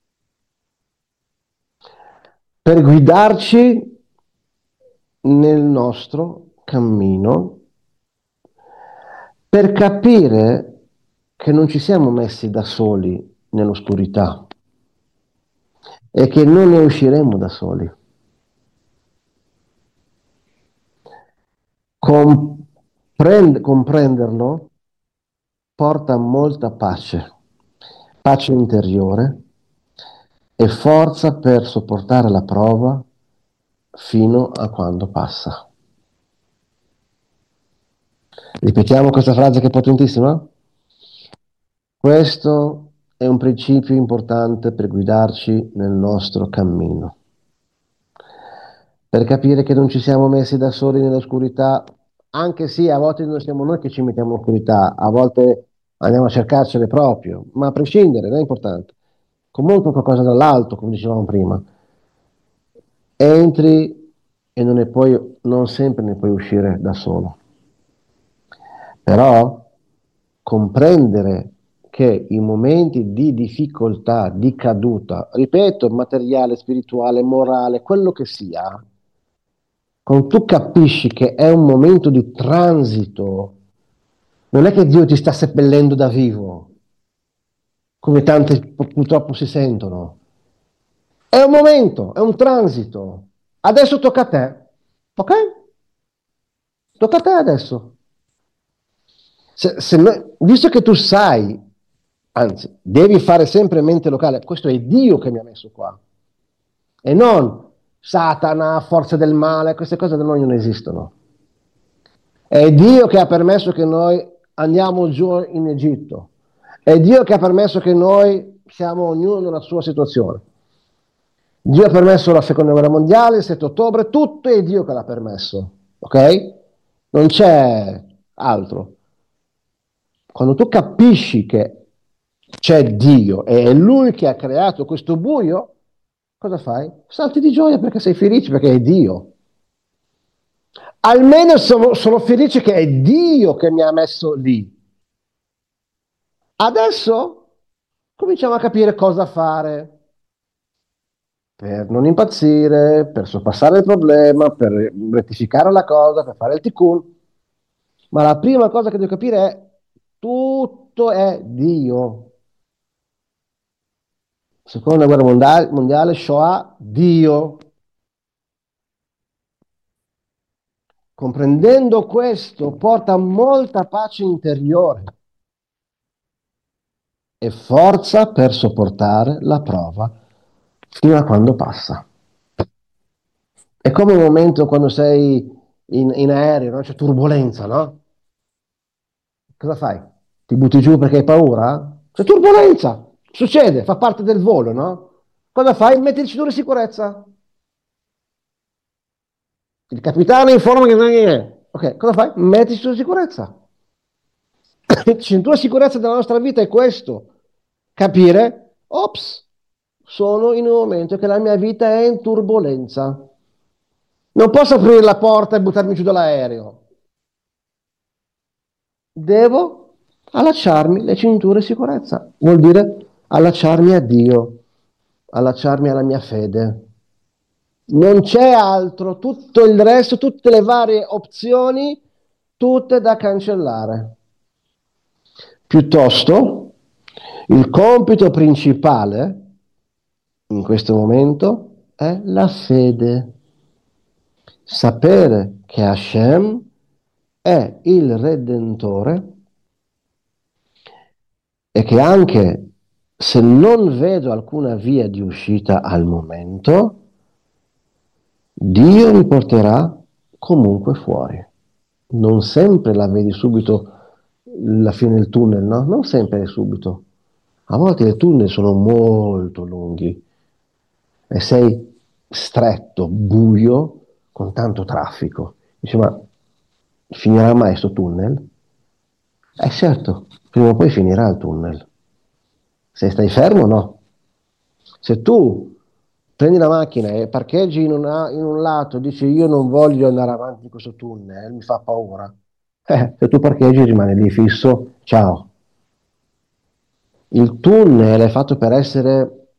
per guidarci nel nostro cammino, per capire che non ci siamo messi da soli nell'oscurità e che non ne usciremo da soli. Comprenderlo porta molta pace, pace interiore e forza per sopportare la prova fino a quando passa. Ripetiamo questa frase che è potentissima? Questo è un principio importante per guidarci nel nostro cammino, per capire che non ci siamo messi da soli nell'oscurità, anche se a volte non siamo noi che ci mettiamo nell'oscurità, a volte andiamo a cercarcele proprio, ma a prescindere, non è importante. Comunque qualcosa dall'alto, come dicevamo prima. Entri e non sempre ne puoi uscire da solo. Però comprendere che i momenti di difficoltà, di caduta, ripeto, materiale, spirituale, morale, quello che sia, quando tu capisci che è un momento di transito, non è che Dio ti sta seppellendo da vivo, come tanti purtroppo si sentono. È un momento, è un transito. Adesso tocca a te, ok? Tocca a te adesso. Visto che tu sai, anzi, devi fare sempre mente locale, questo è Dio che mi ha messo qua, e non Satana, forze del male, queste cose da noi non esistono. È Dio che ha permesso che noi andiamo giù in Egitto. È Dio che ha permesso che noi siamo ognuno nella sua situazione. Dio ha permesso la seconda guerra mondiale, il 7 ottobre, tutto è Dio che l'ha permesso, ok? Non c'è altro. Quando tu capisci che c'è Dio e è Lui che ha creato questo buio, cosa fai? Salti di gioia perché sei felice, perché è Dio. Almeno sono felice che è Dio che mi ha messo lì. Adesso cominciamo a capire cosa fare per non impazzire, per sorpassare il problema, per rettificare la cosa, per fare il tikkun. Ma la prima cosa che devo capire è tutto è Dio. Seconda guerra mondiale, Shoah, Dio. Comprendendo questo porta molta pace interiore e forza per sopportare la prova fino a quando passa. È come un momento quando sei in aereo, no? C'è turbolenza, no? Cosa fai? Ti butti giù perché hai paura? C'è turbolenza, succede, fa parte del volo, no? Cosa fai? Metti il cinturino di sicurezza. Il capitano informa che... Ok, cosa fai? Metti il cinturino di sicurezza. Il cinturino di sicurezza della nostra vita è questo. Capire, ops, sono in un momento che la mia vita è in turbolenza. Non posso aprire la porta e buttarmi giù dall'aereo. Devo allacciarmi le cinture di sicurezza. Vuol dire allacciarmi a Dio, allacciarmi alla mia fede. Non c'è altro, tutto il resto, tutte le varie opzioni, tutte da cancellare. Piuttosto, il compito principale in questo momento è la fede. Sapere che Hashem è il Redentore e che anche se non vedo alcuna via di uscita al momento, Dio mi porterà comunque fuori. Non sempre la vedi subito la fine del tunnel, no? Non sempre è subito. A volte i tunnel sono molto lunghi e sei stretto, buio, con tanto traffico. Dici, ma finirà mai questo tunnel? Certo, prima o poi finirà il tunnel. Se stai fermo, no. Se tu prendi la macchina e parcheggi in un lato, dici io non voglio andare avanti in questo tunnel, mi fa paura. Se tu parcheggi rimani lì fisso, ciao. Il tunnel è fatto per essere,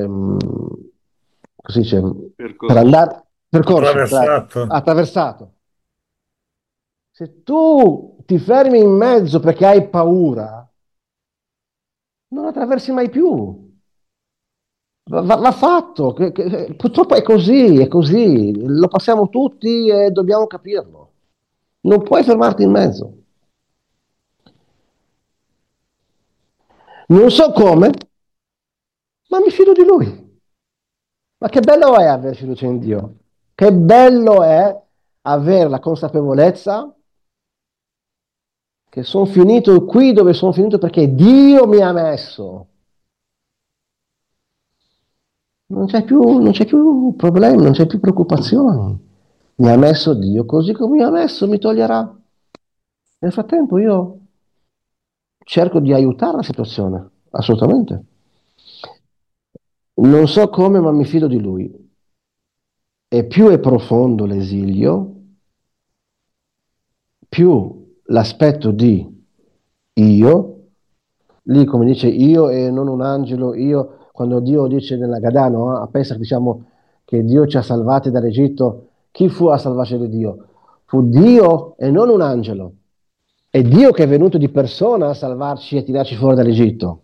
così dice, per andare, percorso, attraversato. Se tu ti fermi in mezzo perché hai paura, non attraversi mai più. Va fatto, purtroppo è così, lo passiamo tutti e dobbiamo capirlo. Non puoi fermarti in mezzo. Non so come, ma mi fido di lui. Ma che bello è avere fiducia in Dio. Che bello è avere la consapevolezza che sono finito qui dove sono finito perché Dio mi ha messo. Non c'è più problemi, non c'è più preoccupazioni. Mi ha messo Dio, così come mi ha messo, mi toglierà. Nel frattempo io cerco di aiutare la situazione, assolutamente. Non so come, ma mi fido di lui. E più è profondo l'esilio, più l'aspetto di io, lì come dice io e non un angelo, io, quando Dio dice nella Gadà, no? A Pesach diciamo che Dio ci ha salvati dall'Egitto, chi fu a salvarci di Dio? Fu Dio e non un angelo. È Dio che è venuto di persona a salvarci e tirarci fuori dall'Egitto.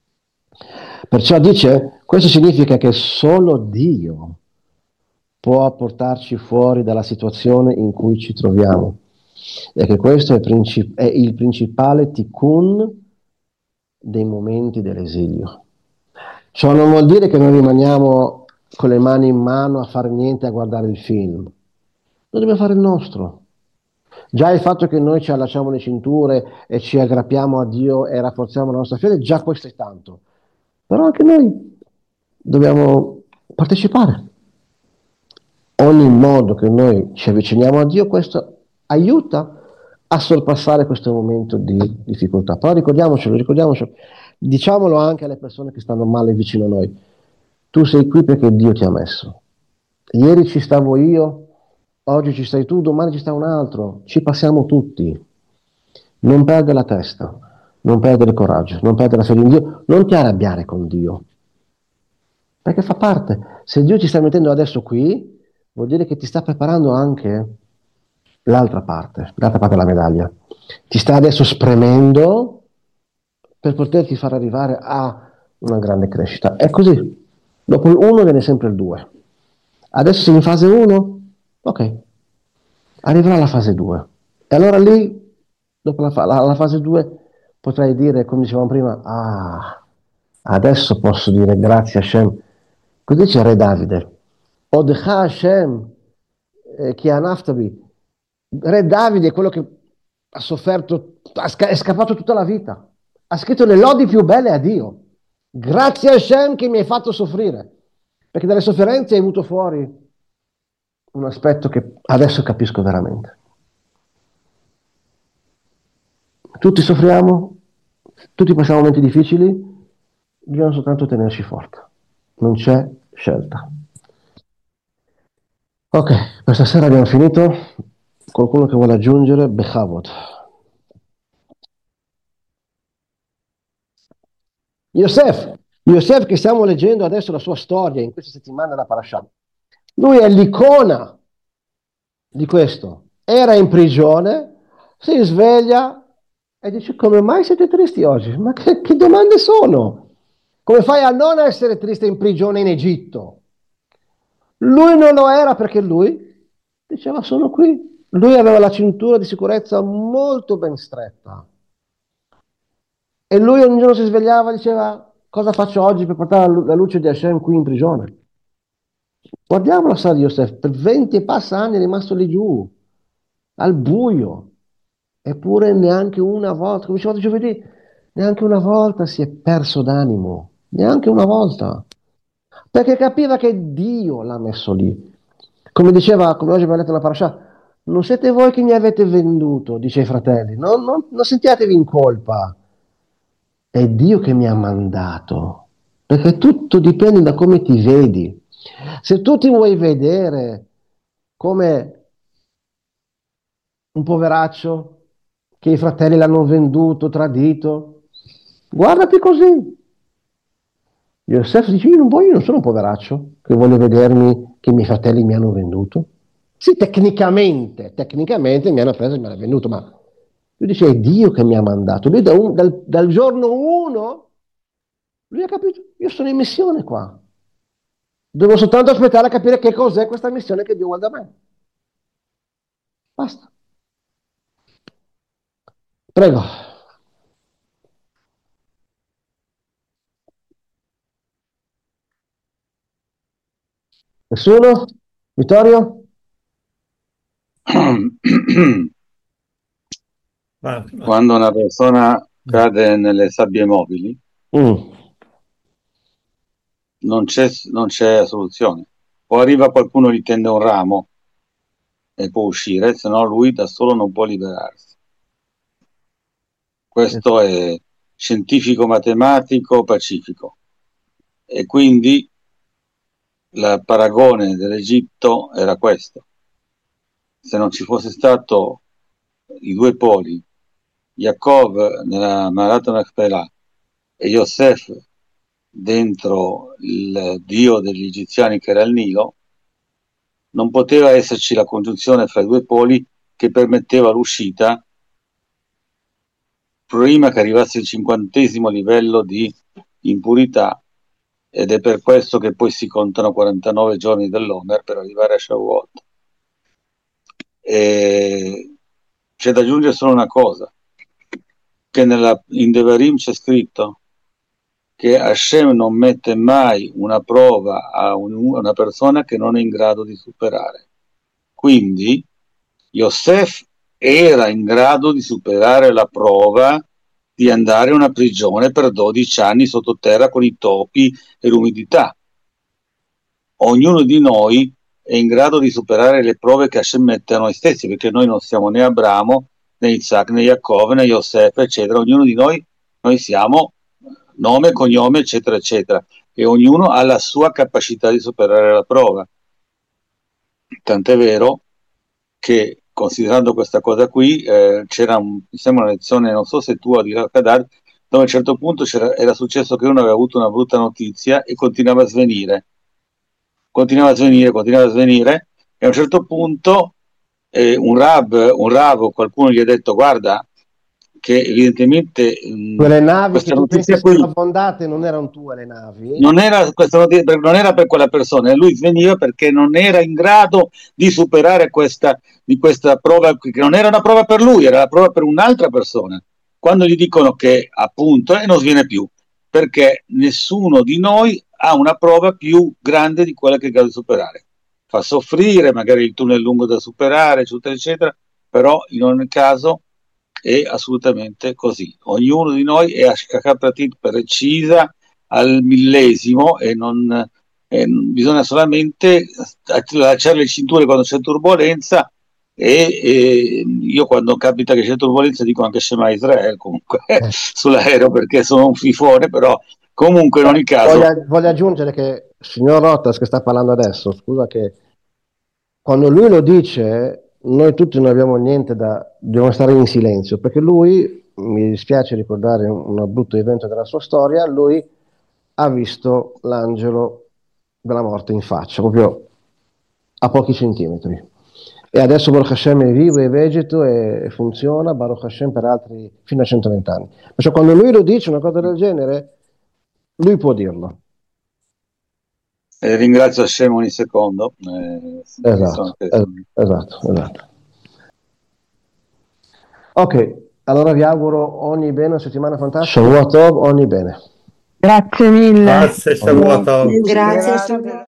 Perciò dice, questo significa che solo Dio può portarci fuori dalla situazione in cui ci troviamo e che questo è il principale tikkun dei momenti dell'esilio. Ciò non vuol dire che noi rimaniamo con le mani in mano a fare niente, a guardare il film. Noi dobbiamo fare il nostro. Già il fatto che noi ci allacciamo le cinture e ci aggrappiamo a Dio e rafforziamo la nostra fede, già questo è tanto. Però anche noi dobbiamo partecipare. Ogni modo che noi ci avviciniamo a Dio, questo aiuta a sorpassare questo momento di difficoltà. Però ricordiamocelo, diciamolo anche alle persone che stanno male vicino a noi. Tu sei qui perché Dio ti ha messo. Ieri ci stavo io, oggi ci stai tu, domani ci sta un altro. Ci passiamo tutti. Non perdere la testa, non perdere il coraggio, non perdere la fede in Dio, non ti arrabbiare con Dio. Perché fa parte. Se Dio ci sta mettendo adesso qui, vuol dire che ti sta preparando anche l'altra parte della medaglia. Ti sta adesso spremendo per poterti far arrivare a una grande crescita. È così. Dopo il 1 viene sempre il 2. Adesso sei in fase 1? Ok. Arriverà la fase 2. E allora lì, dopo la fase 2, potrai dire, come dicevamo prima, adesso posso dire grazie a Hashem. Così dice Re Davide. Odcha Hashem, chi ha Naftabi. Re Davide è quello che ha sofferto, è scappato tutta la vita. Ha scritto le lodi più belle a Dio. Grazie a Hashem che mi hai fatto soffrire. Perché dalle sofferenze hai avuto fuori un aspetto che adesso capisco veramente. Tutti soffriamo, tutti passiamo momenti difficili, bisogna soltanto tenerci forte. Non c'è scelta. Ok, questa sera abbiamo finito. Qualcuno che vuole aggiungere? Bechavot. Yosef che stiamo leggendo adesso la sua storia in questa settimana della Parashah. Lui è l'icona di questo. Era in prigione, si sveglia e dice: come mai siete tristi oggi? Ma che domande sono? Come fai a non essere triste in prigione in Egitto? Lui non lo era perché lui diceva: sono qui. Lui aveva la cintura di sicurezza molto ben stretta. E lui ogni giorno si svegliava e diceva: cosa faccio oggi per portare la luce di Hashem qui in prigione? Guardiamo la storia di Yosef, per 20 e passa anni è rimasto lì giù, al buio, eppure neanche una volta, come dicevo giovedì, neanche una volta si è perso d'animo, neanche una volta, perché capiva che Dio l'ha messo lì. Come diceva, come oggi abbiamo letto nella parasha, non siete voi che mi avete venduto, dice ai fratelli, non sentiatevi in colpa, è Dio che mi ha mandato, perché tutto dipende da come ti vedi. Se tu ti vuoi vedere come un poveraccio che i fratelli l'hanno venduto, tradito, guardati così. Yosef dice: io non sono un poveraccio che voglio vedermi che i miei fratelli mi hanno venduto. Sì, tecnicamente mi hanno preso e mi hanno venduto, ma lui dice: è Dio che mi ha mandato. Lui dal giorno 1 lui ha capito: io sono in missione qua. Devo soltanto aspettare a capire che cos'è questa missione che Dio vuole da me. Basta. Prego. Nessuno? Vittorio? Quando una persona cade nelle sabbie mobili, non c'è soluzione. O arriva qualcuno, gli tende un ramo e può uscire, se no lui da solo non può liberarsi. Questo è scientifico, matematico, pacifico. E quindi il paragone dell'Egitto era questo. Se non ci fosse stato i due poli, Yaakov nella Marat Machpelah e Yosef dentro il dio degli egiziani che era il Nilo, non poteva esserci la congiunzione fra i due poli che permetteva l'uscita prima che arrivasse il 50° livello di impurità, ed è per questo che poi si contano 49 giorni dell'Omer per arrivare a Shavuot. E c'è da aggiungere solo una cosa, che in Devarim c'è scritto che Hashem non mette mai una prova a una persona che non è in grado di superare. Quindi Yosef era in grado di superare la prova di andare in una prigione per 12 anni sottoterra con i topi e l'umidità. Ognuno di noi è in grado di superare le prove che Hashem mette a noi stessi, perché noi non siamo né Abramo, né Isaac, né Yaakov, né Yosef, eccetera. Ognuno di noi siamo nome, cognome, eccetera, eccetera, e ognuno ha la sua capacità di superare la prova. Tant'è vero che, considerando questa cosa qui, c'era mi sembra una lezione, non so se tu o di Haddad, dove a un certo punto era successo che uno aveva avuto una brutta notizia e continuava a svenire, e a un certo punto un rav, qualcuno gli ha detto: guarda, che evidentemente quelle navi che tu pensi siano abbondate non erano tue le navi? Non era per quella persona, e lui sveniva perché non era in grado di superare questa prova, che non era una prova per lui, era la prova per un'altra persona. Quando gli dicono che appunto non sviene più, perché nessuno di noi ha una prova più grande di quella che è in grado di superare. Fa soffrire, magari il tunnel è lungo da superare, eccetera, eccetera, però in ogni caso è assolutamente così. Ognuno di noi è a capatit precisa al millesimo, e non bisogna solamente allacciare le cinture quando c'è turbolenza, e io quando capita che c'è turbolenza dico anche Shema Israel comunque sull'aereo, perché sono un fifone, però comunque in ogni caso voglio aggiungere che il signor Rotas che sta parlando adesso, scusa, che quando lui lo dice noi tutti non abbiamo niente dobbiamo stare in silenzio, perché lui, mi dispiace ricordare un brutto evento della sua storia, lui ha visto l'angelo della morte in faccia, proprio a pochi centimetri. E adesso Baruch Hashem è vivo e vegeto e funziona, Baruch Hashem per altri fino a 120 anni. Perciò quando lui lo dice una cosa del genere, lui può dirlo. Ringrazio Hashem ogni secondo. Esatto. Ok, allora vi auguro ogni bene, una settimana fantastica. Shavuot Tov, ogni bene. Grazie mille. Grazie, Shavuot Tov. Grazie.